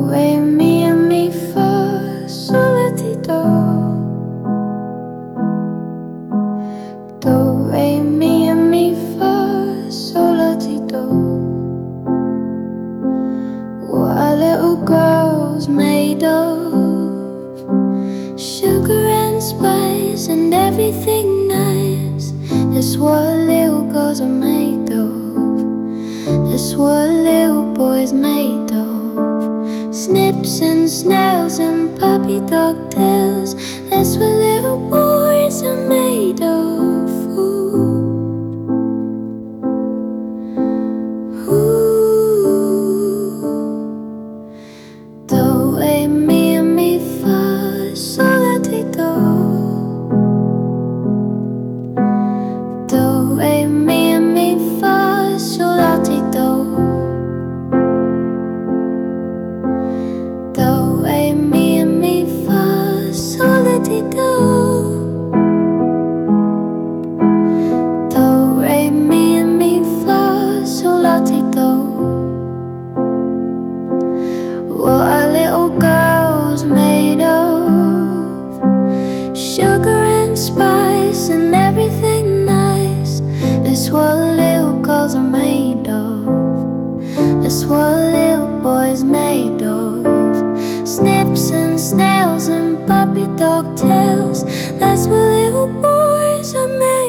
re mi fa sol la ti do. Do re mi fa sol la ti do. What are little girls made of? Sugar and spice and everything nice. That's what little girls are made of. That's what little boys made of. Snips and snails and puppy dog tails. That's what little boys are made of. Ooh. Ooh. Do re mi fa sol la ti do. Do re mi fa sol la ti do. Do re mi fa sol la ti do. Do re mi fa sol la ti do. What are little girls made of? Sugar and spice and everything nice. That's what little girls are made of. That's what little boys made of. Snips and snails and puppy dog tails. That's what little boys are made of.